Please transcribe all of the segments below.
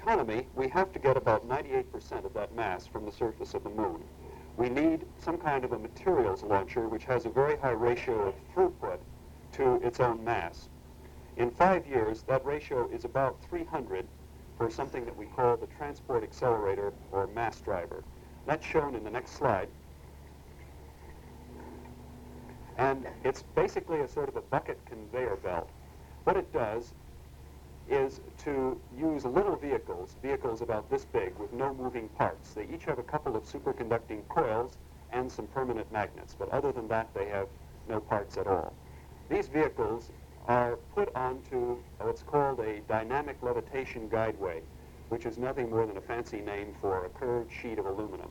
economy, we have to get about 98% of that mass from the surface of the moon. We need some kind of a materials launcher which has a very high ratio of throughput to its own mass. In 5 years, that ratio is about 300 for something that we call the transport accelerator or mass driver. That's shown in the next slide. And it's basically a sort of a bucket conveyor belt. What it does is to use little vehicles about this big with no moving parts. They each have a couple of superconducting coils and some permanent magnets, but other than that, they have no parts at all. These vehicles are put onto what's called a dynamic levitation guideway, which is nothing more than a fancy name for a curved sheet of aluminum.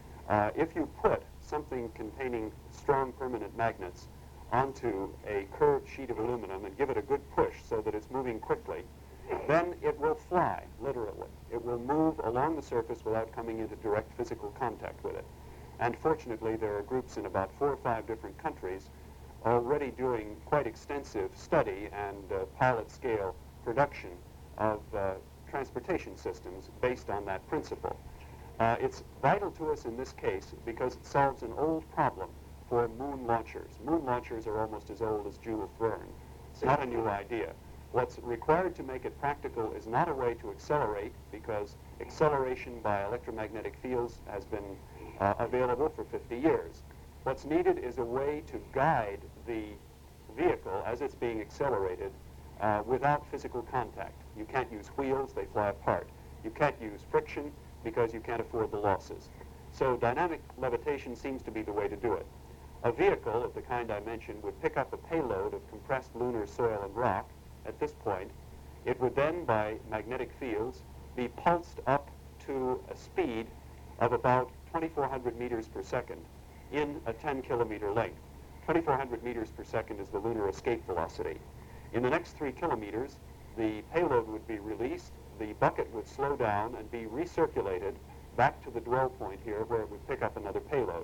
If you put something containing strong permanent magnets onto a curved sheet of aluminum and give it a good push so that it's moving quickly, then it will fly, literally. It will move along the surface without coming into direct physical contact with it. And fortunately, there are groups in about 4 or 5 different countries already doing quite extensive study and pilot-scale production of transportation systems based on that principle. It's vital to us in this case because it solves an old problem for moon launchers. Moon launchers are almost as old as Jules Verne. It's not a new idea. What's required to make it practical is not a way to accelerate, because acceleration by electromagnetic fields has been available for 50 years. What's needed is a way to guide the vehicle as it's being accelerated without physical contact. You can't use wheels, they fly apart. You can't use friction because you can't afford the losses. So dynamic levitation seems to be the way to do it. A vehicle of the kind I mentioned would pick up a payload of compressed lunar soil and rock. At this point, it would then, by magnetic fields, be pulsed up to a speed of about 2,400 meters per second in a 10-kilometer length. 2,400 meters per second is the lunar escape velocity. In the next 3 kilometers, the payload would be released, the bucket would slow down and be recirculated back to the dwell point here where it would pick up another payload.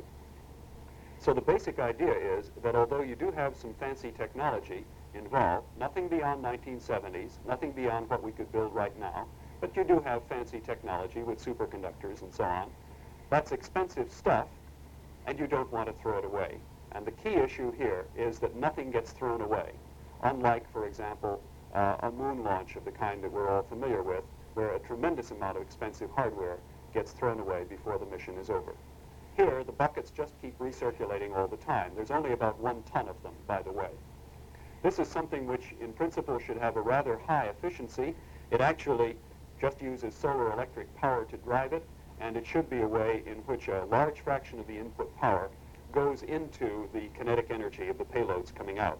So the basic idea is that although you do have some fancy technology involved, nothing beyond 1970s, nothing beyond what we could build right now, but you do have fancy technology with superconductors and so on. That's expensive stuff, and you don't want to throw it away. And the key issue here is that nothing gets thrown away, unlike, for example, a moon launch of the kind that we're all familiar with, where a tremendous amount of expensive hardware gets thrown away before the mission is over. Here, the buckets just keep recirculating all the time. There's only about 1 ton of them, by the way. This is something which, in principle, should have a rather high efficiency. It actually just uses solar electric power to drive it, and it should be a way in which a large fraction of the input power goes into the kinetic energy of the payloads coming out.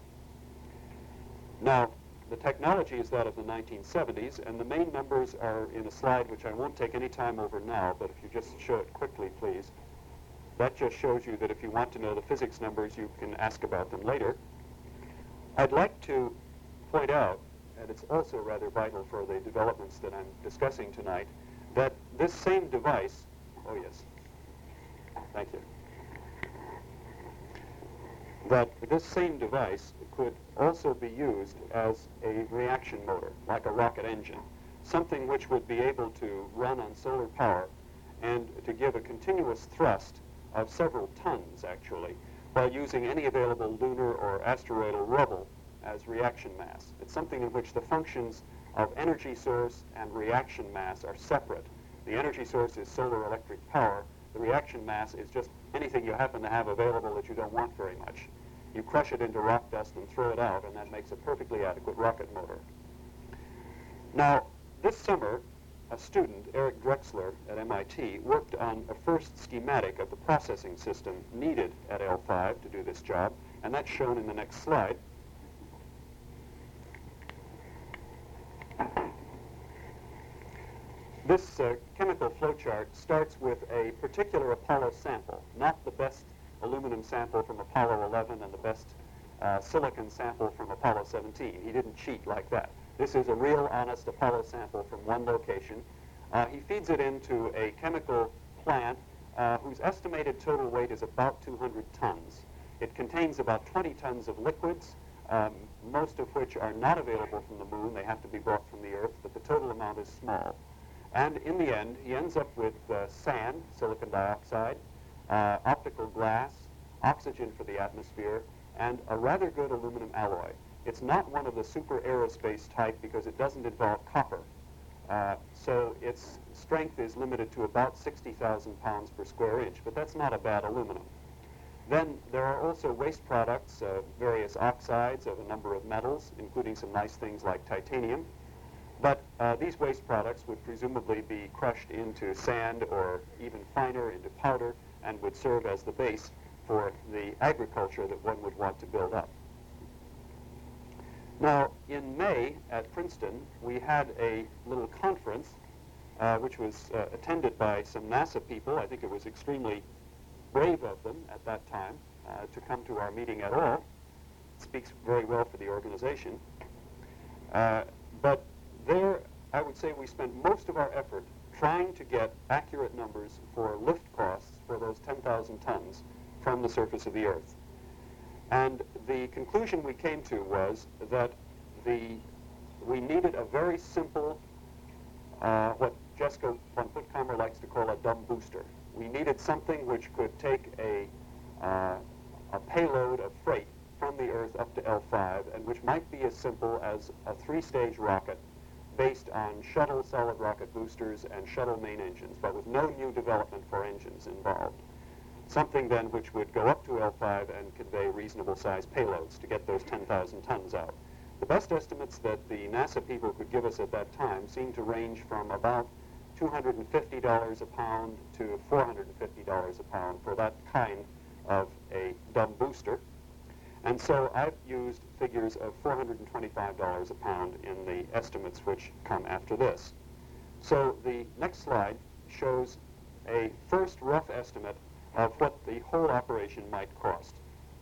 Now, the technology is that of the 1970s, and the main numbers are in a slide which I won't take any time over now, but if you just show it quickly, please. That just shows you that if you want to know the physics numbers, you can ask about them later. I'd like to point out, and it's also rather vital for the developments that I'm discussing tonight, that this same device, oh yes, thank you, that this same device could also be used as a reaction motor, like a rocket engine, something which would be able to run on solar power and to give a continuous thrust of several tons, actually, while using any available lunar or asteroidal rubble as reaction mass. It's something in which the functions of energy source and reaction mass are separate. The energy source is solar electric power. The reaction mass is just anything you happen to have available that you don't want very much. You crush it into rock dust and throw it out, and that makes a perfectly adequate rocket motor. Now, this summer, a student, Eric Drexler at MIT, worked on a first schematic of the processing system needed at L5 to do this job, and that's shown in the next slide. This chemical flowchart starts with a particular Apollo sample, not the best aluminum sample from Apollo 11 and the best silicon sample from Apollo 17. He didn't cheat like that. This is a real, honest Apollo sample from one location. He feeds it into a chemical plant whose estimated total weight is about 200 tons. It contains about 20 tons of liquids, most of which are not available from the moon. They have to be brought from the Earth, but the total amount is small. And in the end, he ends up with sand, silicon dioxide, optical glass, oxygen for the atmosphere, and a rather good aluminum alloy. It's not one of the super aerospace type because it doesn't involve copper. So its strength is limited to about 60,000 pounds per square inch, but that's not a bad aluminum. Then there are also waste products, various oxides of a number of metals, including some nice things like titanium. But these waste products would presumably be crushed into sand or even finer into powder and would serve as the base for the agriculture that one would want to build up. Now, in May at Princeton, we had a little conference which was attended by some NASA people. I think it was extremely brave of them at that time to come to our meeting at all. It speaks very well for the organization. But there, I would say we spent most of our effort trying to get accurate numbers for lift costs for those 10,000 tons from the surface of the Earth. And the conclusion we came to was that we needed a very simple, what Jessica von Puttkamer likes to call a dumb booster. We needed something which could take a payload of freight from the Earth up to L5, and which might be as simple as a 3-stage rocket based on shuttle solid rocket boosters and shuttle main engines, but with no new development for engines involved. Something then which would go up to L5 and convey reasonable sized payloads to get those 10,000 tons out. The best estimates that the NASA people could give us at that time seemed to range from about $250 a pound to $450 a pound for that kind of a dumb booster. And so I've used figures of $425 a pound in the estimates which come after this. So the next slide shows a first rough estimate of what the whole operation might cost.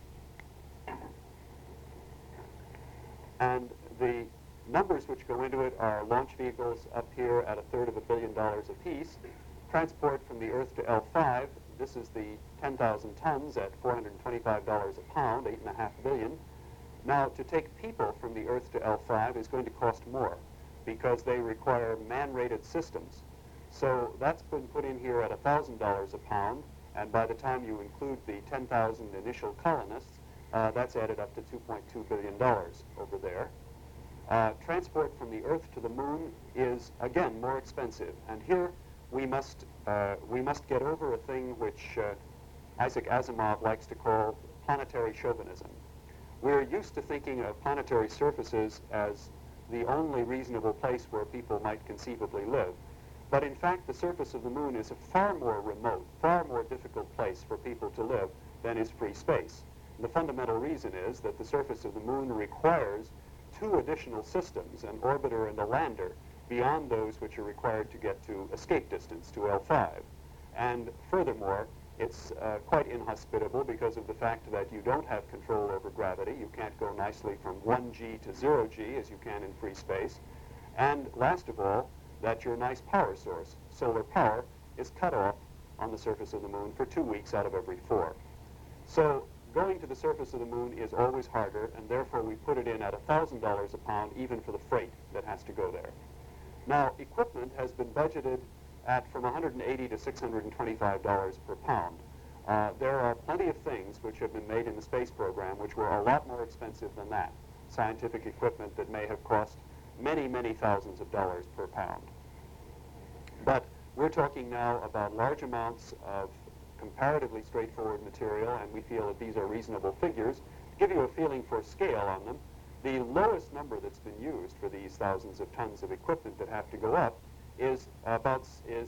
And the numbers which go into it are launch vehicles up here at $250 million apiece, transport from the Earth to L5. This is the 10,000 tons at $425 a pound, $8.5 billion. Now, to take people from the Earth to L5 is going to cost more because they require man-rated systems. So that's been put in here at $1,000 a pound, and by the time you include the 10,000 initial colonists, that's added up to $2.2 billion over there. Transport from the Earth to the Moon is, again, more expensive. And here we must get over a thing which Isaac Asimov likes to call planetary chauvinism. We're used to thinking of planetary surfaces as the only reasonable place where people might conceivably live. But in fact, the surface of the Moon is a far more remote, far more difficult place for people to live than is free space. And the fundamental reason is that the surface of the Moon requires 2 additional systems, an orbiter and a lander, beyond those which are required to get to escape distance, to L5. And furthermore, it's quite inhospitable because of the fact that you don't have control over gravity. You can't go nicely from 1g to 0g as you can in free space. And last of all, that your nice power source, solar power, is cut off on the surface of the Moon for 2 weeks out of every 4. So going to the surface of the Moon is always harder, and therefore we put it in at $1,000 a pound, even for the freight that has to go there. Now, equipment has been budgeted at from $180 to $625 per pound. There are plenty of things which have been made in the space program which were a lot more expensive than that. Scientific equipment that may have cost many, many thousands of dollars per pound. But we're talking now about large amounts of comparatively straightforward material, and we feel that these are reasonable figures. To give you a feeling for scale on them, the lowest number that's been used for these thousands of tons of equipment that have to go up is about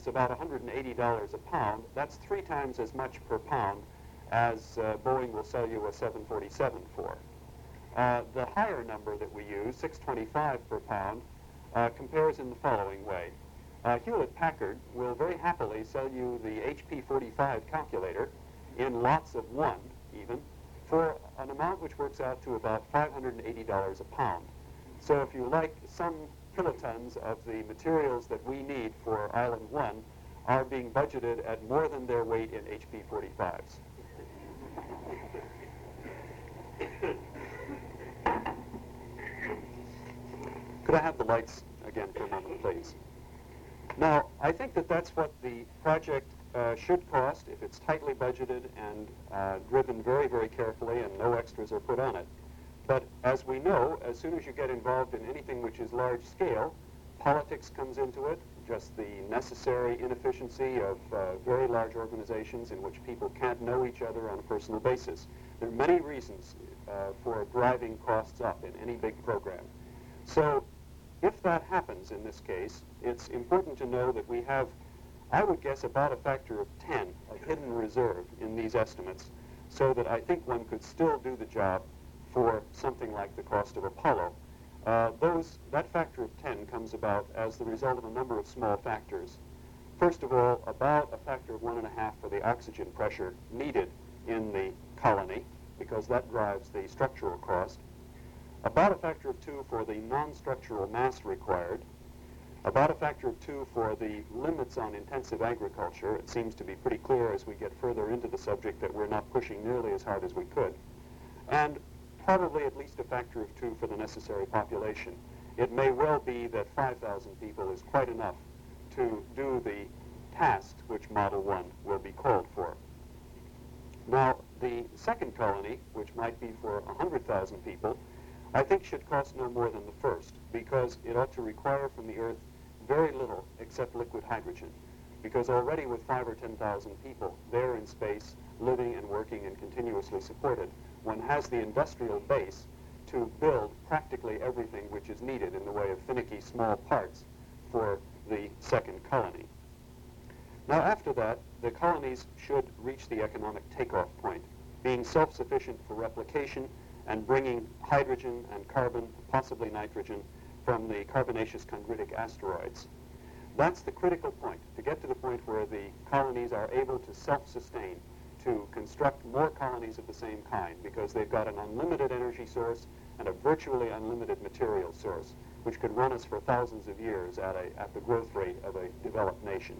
$180 a pound. That's 3 times as much per pound as Boeing will sell you a 747 for. The higher number that we use, $625 per pound, compares in the following way. Hewlett-Packard will very happily sell you the HP 45 calculator in lots of 1, even, for an amount which works out to about $580 a pound. So if you like, some kilotons of the materials that we need for Island 1 are being budgeted at more than their weight in HP 45s. Could I have the lights again for a moment, please? Now, I think that that's what the project should cost if it's tightly budgeted and driven very, very carefully and no extras are put on it. But as we know, as soon as you get involved in anything which is large scale, politics comes into it, just the necessary inefficiency of very large organizations in which people can't know each other on a personal basis. There are many reasons for driving costs up in any big program. So if that happens in this case, it's important to know that we have, I would guess, about a factor of 10 of hidden reserve in these estimates, so that I think one could still do the job for something like the cost of Apollo. That factor of 10 comes about as the result of a number of small factors. First of all, about a factor of 1.5 for the oxygen pressure needed in the colony, because that drives the structural cost. About a factor of 2 for the non-structural mass required. About a factor of 2 for the limits on intensive agriculture. It seems to be pretty clear as we get further into the subject that we're not pushing nearly as hard as we could. And probably at least a factor of 2 for the necessary population. It may well be that 5,000 people is quite enough to do the tasks which Model 1 will be called for. Now, the second colony, which might be for 100,000 people, I think should cost no more than the first, because it ought to require from the Earth very little except liquid hydrogen, because already with 5,000 or 10,000 people there in space, living and working and continuously supported, one has the industrial base to build practically everything which is needed in the way of finicky small parts for the second colony. Now after that, the colonies should reach the economic takeoff point, being self-sufficient for replication and bringing hydrogen and carbon, possibly nitrogen, from the carbonaceous chondritic asteroids. That's the critical point, to get to the point where the colonies are able to self-sustain, to construct more colonies of the same kind, because they've got an unlimited energy source and a virtually unlimited material source, which could run us for thousands of years at the growth rate of a developed nation.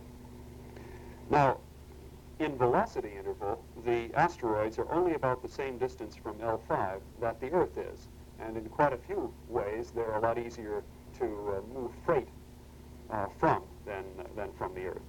Now, in velocity interval, the asteroids are only about the same distance from L5 that the Earth is, and in quite a few ways they're a lot easier to move freight from than from the Earth.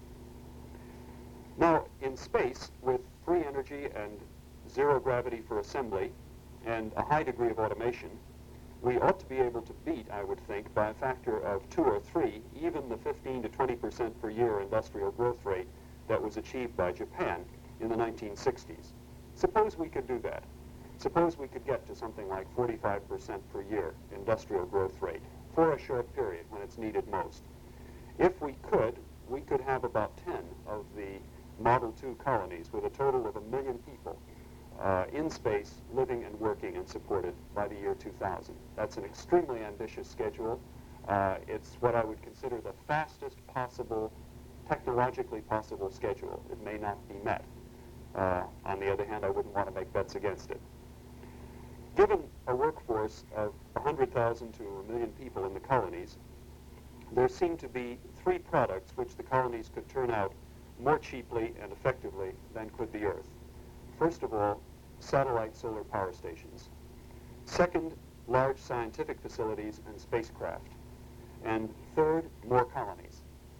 Now, in space, with free energy and zero gravity for assembly and a high degree of automation, we ought to be able to beat, I would think, by a factor of 2 or 3, even the 15 to 20% per year industrial growth rate that was achieved by Japan in the 1960s. Suppose we could do that. Suppose we could get to something like 45% per year industrial growth rate for a short period when it's needed most. If we could have about 10 of the Model 2 colonies with a total of 1 million people in space, living and working and supported by the year 2000. That's an extremely ambitious schedule. It's what I would consider the fastest possible, technologically possible schedule. It may not be met. On the other hand, I wouldn't want to make bets against it. Given a workforce of 100,000 to 1 million people in the colonies, there seem to be 3 products which the colonies could turn out more cheaply and effectively than could the Earth. First of all, satellite solar power stations. Second, large scientific facilities and spacecraft. And third, more colonies.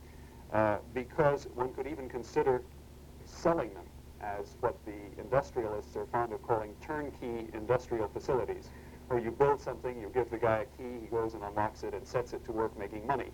Because one could even consider selling them as what the industrialists are fond of calling turnkey industrial facilities, where you build something, you give the guy a key, he goes and unlocks it and sets it to work making money.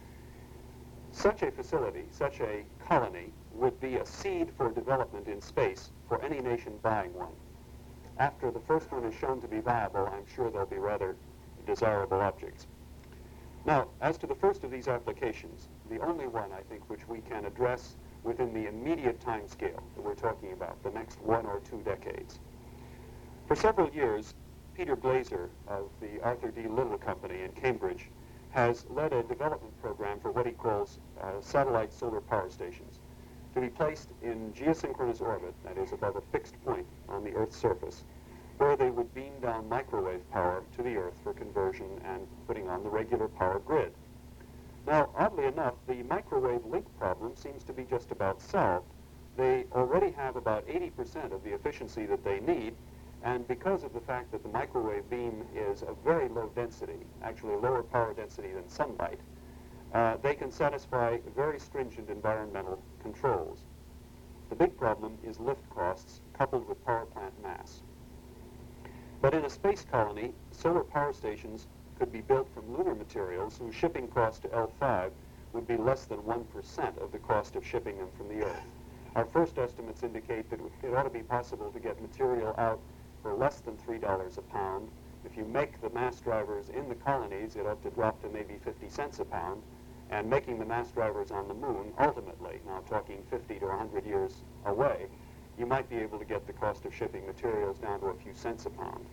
Such a facility, such a colony, would be a seed for development in space for any nation buying one. After the first one is shown to be viable, I'm sure they'll be rather desirable objects. Now, as to the first of these applications, the only one, I think, which we can address within the immediate time scale that we're talking about, the next 1 or 2 decades. For several years, Peter Glaser of the Arthur D. Little Company in Cambridge has led a development program for what he calls satellite solar power stations, to be placed in geosynchronous orbit, that is above a fixed point on the Earth's surface, where they would beam down microwave power to the Earth for conversion and putting on the regular power grid. Now, oddly enough, the microwave link problem seems to be just about solved. They already have about 80% of the efficiency that they need, and because of the fact that the microwave beam is of very low density, actually lower power density than sunlight, they can satisfy very stringent environmental controls. The big problem is lift costs coupled with power plant mass. But in a space colony, solar power stations could be built from lunar materials whose shipping cost to L5 would be less than 1% of the cost of shipping them from the Earth. Our first estimates indicate that it ought to be possible to get material out for less than $3 a pound. If you make the mass drivers in the colonies, it ought to drop to maybe 50 cents a pound. And making the mass drivers on the moon, ultimately, now talking 50 to 100 years away, you might be able to get the cost of shipping materials down to a few cents a pound.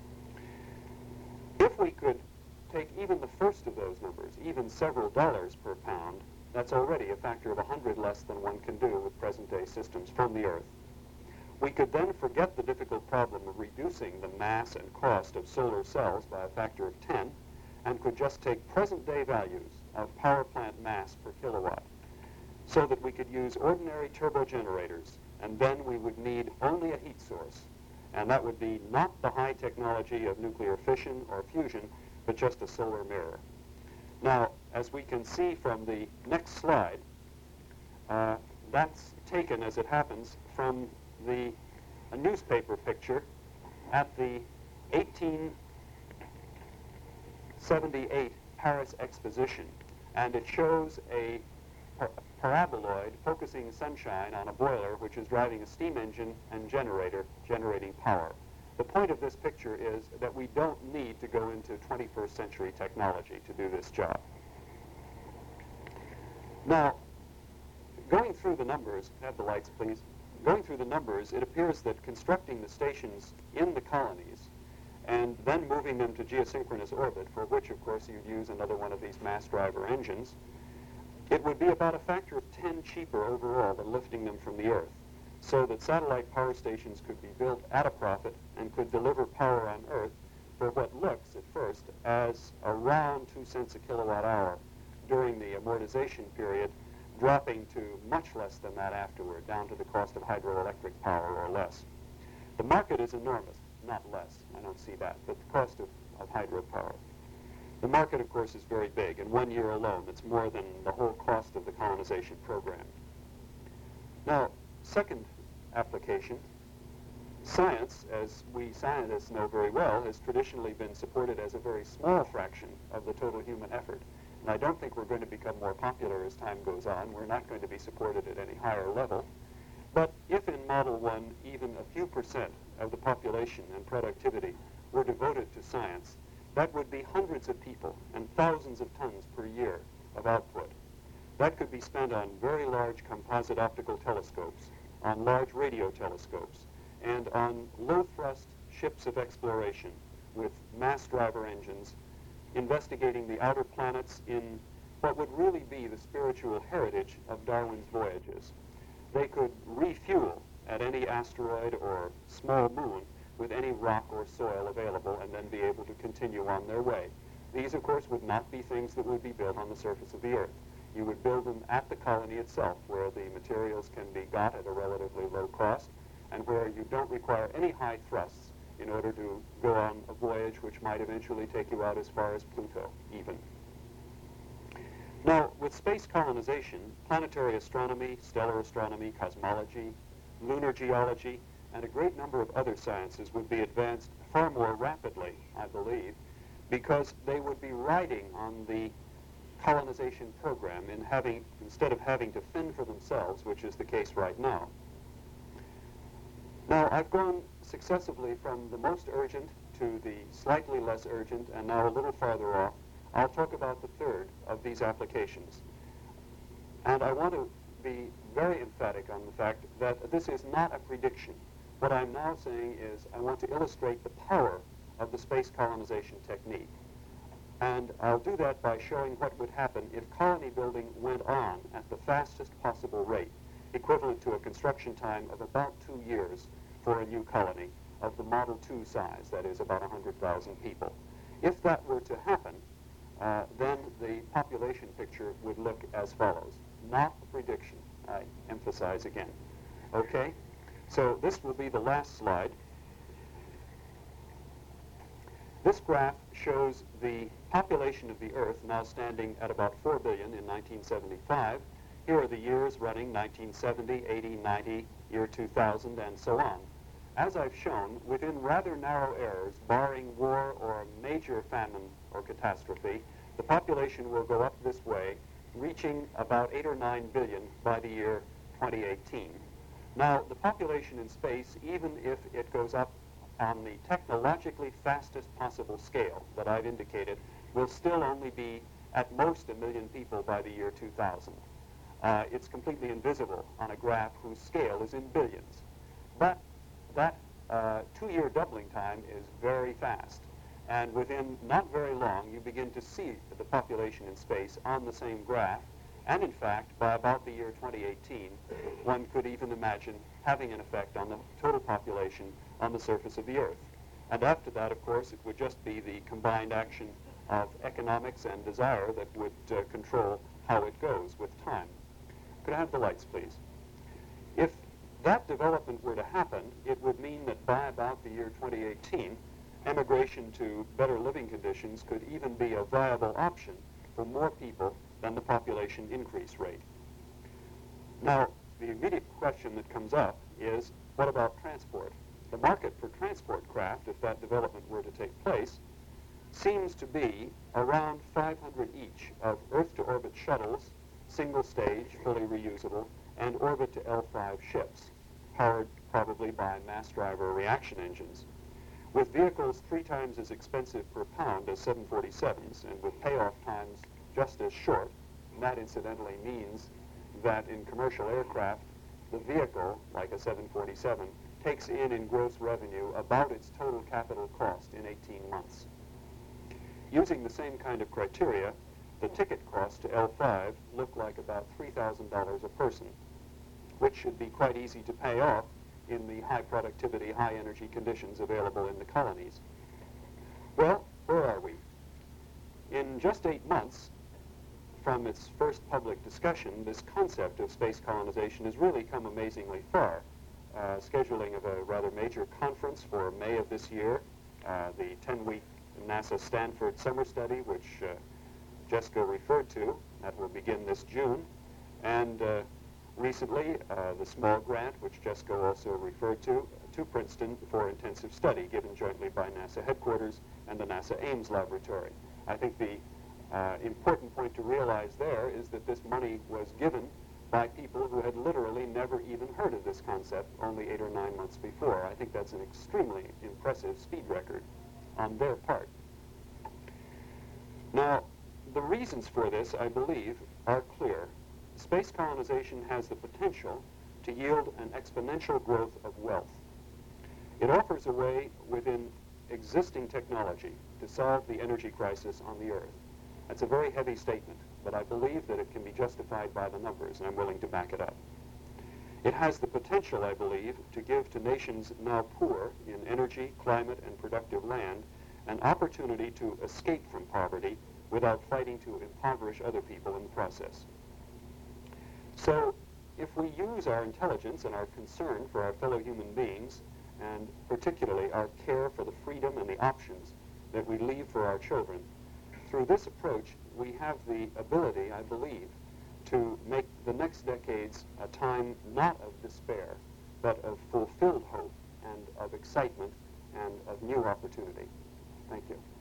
If we could take even the first of those numbers, even several dollars per pound, that's already a factor of 100 less than one can do with present-day systems from the Earth. We could then forget the difficult problem of reducing the mass and cost of solar cells by a factor of 10, and could just take present-day values of power plant mass per kilowatt, so that we could use ordinary turbo generators, and then we would need only a heat source, and that would be not the high technology of nuclear fission or fusion, but just a solar mirror. Now, as we can see from the next slide, that's taken, as it happens, from a newspaper picture at the 1878 Paris Exposition, and it shows a paraboloid focusing sunshine on a boiler which is driving a steam engine and generator generating power. The point of this picture is that we don't need to go into 21st century technology to do this job. Now, going through the numbers, have the lights please, going through the numbers, it appears that constructing the stations in the colonies and then moving them to geosynchronous orbit, for which, of course, you'd use another one of these mass driver engines, it would be about a factor of 10 cheaper overall than lifting them from the Earth, so that satellite power stations could be built at a profit and could deliver power on Earth for what looks, at first, as around 2 cents a kilowatt hour during the amortization period, dropping to much less than that afterward, down to the cost of hydroelectric power or less. The market is enormous. Not less, I don't see that, but the cost of hydropower. The market, of course, is very big. In 1 year alone, it's more than the whole cost of the colonization program. Now, second application, science, as we scientists know very well, has traditionally been supported as a very small fraction of the total human effort. And I don't think we're going to become more popular as time goes on. We're not going to be supported at any higher level. But if in Model 1 even a few percent of the population and productivity were devoted to science, that would be hundreds of people and thousands of tons per year of output. That could be spent on very large composite optical telescopes, on large radio telescopes, and on low-thrust ships of exploration with mass driver engines investigating the outer planets in what would really be the spiritual heritage of Darwin's voyages. They could refuel at any asteroid or small moon with any rock or soil available and then be able to continue on their way. These, of course, would not be things that would be built on the surface of the Earth. You would build them at the colony itself, where the materials can be got at a relatively low cost and where you don't require any high thrusts in order to go on a voyage which might eventually take you out as far as Pluto, even. Now, with space colonization, planetary astronomy, stellar astronomy, cosmology, lunar geology, and a great number of other sciences would be advanced far more rapidly, I believe, because they would be riding on the colonization program instead of having to fend for themselves, which is the case right now. Now, I've gone successively from the most urgent to the slightly less urgent, and now a little farther off. I'll talk about the third of these applications. And I want to be very emphatic on the fact that this is not a prediction. What I'm now saying is I want to illustrate the power of the space colonization technique. And I'll do that by showing what would happen if colony building went on at the fastest possible rate, equivalent to a construction time of about 2 years for a new colony of the Model 2 size, that is about 100,000 people. If that were to happen, then the population picture would look as follows. Not a prediction, I emphasize again. Okay? So this will be the last slide. This graph shows the population of the Earth now standing at about 4 billion in 1975. Here are the years running: 1970, 80, 90, year 2000, and so on. As I've shown, within rather narrow errors, barring war or a major famine or catastrophe, the population will go up this way, reaching about 8 or 9 billion by the year 2018. Now, the population in space, even if it goes up on the technologically fastest possible scale that I've indicated, will still only be at most 1 million people by the year 2000. It's completely invisible on a graph whose scale is in billions. But that 2-year doubling time is very fast. And within not very long, you begin to see the population in space on the same graph. And in fact, by about the year 2018, one could even imagine having an effect on the total population on the surface of the Earth. And after that, of course, it would just be the combined action of economics and desire that would control how it goes with time. Could I have the lights, please? If that development were to happen, it would mean that by about the year 2018, emigration to better living conditions could even be a viable option for more people than the population increase rate. Now, the immediate question that comes up is, what about transport? The market for transport craft, if that development were to take place, seems to be around 500 each of Earth-to-orbit shuttles, single-stage, fully reusable, and orbit-to-L5 ships, powered probably by mass-driver reaction engines. With vehicles 3 times as expensive per pound as 747s, and with payoff times just as short, and that incidentally means that in commercial aircraft, the vehicle, like a 747, takes in gross revenue about its total capital cost in 18 months. Using the same kind of criteria, the ticket cost to L5 looked like about $3,000 a person, which should be quite easy to pay off in the high productivity, high energy conditions available in the colonies. Well, where are we? In just 8 months from its first public discussion, this concept of space colonization has really come amazingly far. Scheduling of a rather major conference for May of this year, the 10-week NASA Stanford summer study, which Jessica referred to, that will begin this June, and recently the small grant, which Jessica also referred to Princeton for intensive study, given jointly by NASA headquarters and the NASA Ames laboratory. I think the important point to realize there is that this money was given by people who had literally never even heard of this concept only 8 or 9 months before. I think that's an extremely impressive speed record on their part. Now, the reasons for this, I believe, are clear. Space colonization has the potential to yield an exponential growth of wealth. It offers a way within existing technology to solve the energy crisis on the Earth. That's a very heavy statement, but I believe that it can be justified by the numbers, and I'm willing to back it up. It has the potential, I believe, to give to nations now poor in energy, climate, and productive land an opportunity to escape from poverty without fighting to impoverish other people in the process. So, if we use our intelligence and our concern for our fellow human beings, and particularly our care for the freedom and the options that we leave for our children, through this approach, we have the ability, I believe, to make the next decades a time not of despair, but of fulfilled hope and of excitement and of new opportunity. Thank you.